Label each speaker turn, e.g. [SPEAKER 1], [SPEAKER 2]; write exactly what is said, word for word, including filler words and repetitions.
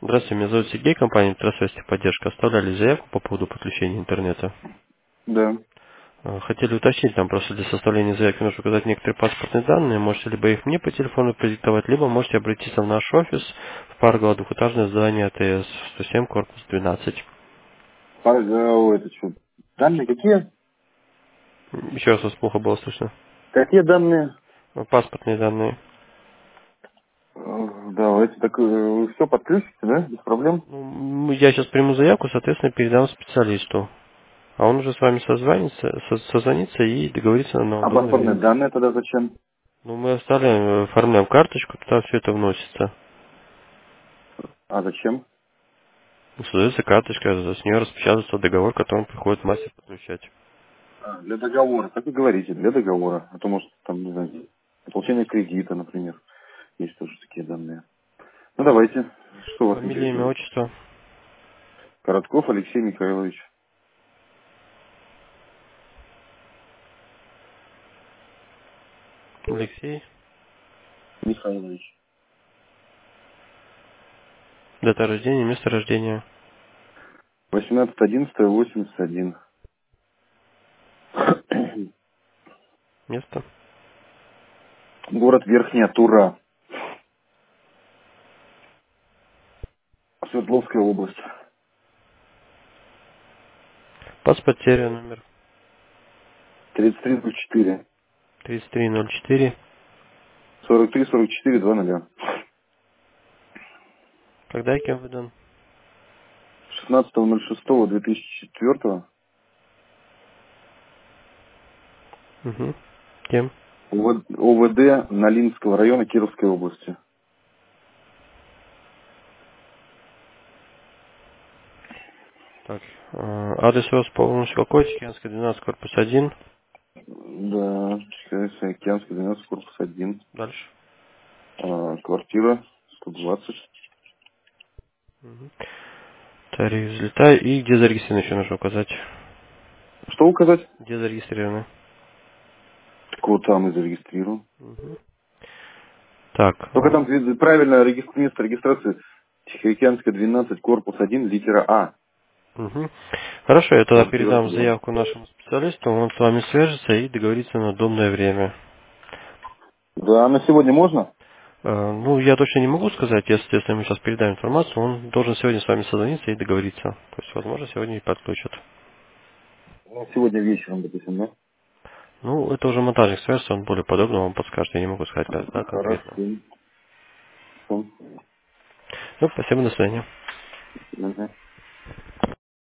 [SPEAKER 1] Здравствуйте, меня зовут Сергей, компания «Трасвесть Поддержка». Оставляли заявку по поводу подключения интернета.
[SPEAKER 2] Да.
[SPEAKER 1] Э, Хотели уточнить, там просто для составления заявки нужно указать некоторые паспортные данные. Можете либо их мне по телефону продиктовать, либо можете обратиться в наш офис в Паргово, двухэтажное здание АТС, сто семь, корпус двенадцать.
[SPEAKER 2] Пар- э, о, это что? Данные какие?
[SPEAKER 1] Еще раз вас плохо было слышно.
[SPEAKER 2] Какие данные?
[SPEAKER 1] Э, Паспортные данные.
[SPEAKER 2] Э, Давайте так все подключите, да? Без проблем.
[SPEAKER 1] Ну, Я сейчас приму заявку, соответственно, передам специалисту. А он уже с вами созвонится, со- созвонится и договорится на
[SPEAKER 2] А
[SPEAKER 1] удобное
[SPEAKER 2] паспортные
[SPEAKER 1] время.
[SPEAKER 2] данные тогда зачем?
[SPEAKER 1] Ну, мы оставляем, э, оформляем карточку, туда все это вносится.
[SPEAKER 2] А зачем?
[SPEAKER 1] Создается карточка, с нее распечатывается договор, которым приходит мастер подключать.
[SPEAKER 2] А, для договора. Так и говорите, для договора. А то, может, там, не знаю, для получения кредита, например. Есть тоже такие данные. Ну, давайте. Что вас
[SPEAKER 1] Фамилия, имя,
[SPEAKER 2] интересует?
[SPEAKER 1] отчество.
[SPEAKER 2] Коротков Алексей Михайлович.
[SPEAKER 1] Алексей.
[SPEAKER 2] Михайлович.
[SPEAKER 1] Дата рождения, место рождения.
[SPEAKER 2] восемнадцатое одиннадцатое восемьдесят один.
[SPEAKER 1] Место.
[SPEAKER 2] Город Верхняя Тура. Свердловская область.
[SPEAKER 1] Паспорт, серия, номер
[SPEAKER 2] тридцать три ноль четыре.
[SPEAKER 1] тридцать три ноль четыре.
[SPEAKER 2] сорок три сорок четыре два ноль.
[SPEAKER 1] Когда и кем выдан?
[SPEAKER 2] шестнадцатое ноль шестое две тысячи четвёртого.
[SPEAKER 1] Угу. Кем?
[SPEAKER 2] ОВД Налинского района Кировской области.
[SPEAKER 1] Так. э, Адрес у вас полностью какой? Тихоянская, двенадцать, корпус один.
[SPEAKER 2] Да, Чикагский, Океанский, двенадцать, корпус один.
[SPEAKER 1] Дальше.
[SPEAKER 2] А, квартира сто двадцать.
[SPEAKER 1] Угу. Тариф взлетаю. И где зарегистрированы еще нужно указать?
[SPEAKER 2] Что указать?
[SPEAKER 1] Где зарегистрированы?
[SPEAKER 2] Вот там и зарегистрирован.
[SPEAKER 1] Угу. Так.
[SPEAKER 2] Только там
[SPEAKER 1] э,
[SPEAKER 2] вид- правильно регистр- место регистрации Тихоокеанская, двенадцать, корпус один, литера А.
[SPEAKER 1] Мгм. Хорошо, я тогда
[SPEAKER 2] Квартира
[SPEAKER 1] передам
[SPEAKER 2] сто двадцать.
[SPEAKER 1] заявку нашему специалисту, он с вами свяжется и договорится на удобное время.
[SPEAKER 2] Да, на сегодня можно?
[SPEAKER 1] Э, Ну, я точно не могу сказать, если, если мы сейчас передаем информацию, он должен сегодня с вами созвониться и договориться. То есть, возможно, сегодня и подключат.
[SPEAKER 2] Ну, сегодня вечером, допустим, да?
[SPEAKER 1] Ну, это уже монтажник свяжется, он более подробно вам подскажет, я не могу сказать, когда конкретно.
[SPEAKER 2] Хорошо. Всё.
[SPEAKER 1] Ну, спасибо, до свидания.
[SPEAKER 2] Мгм.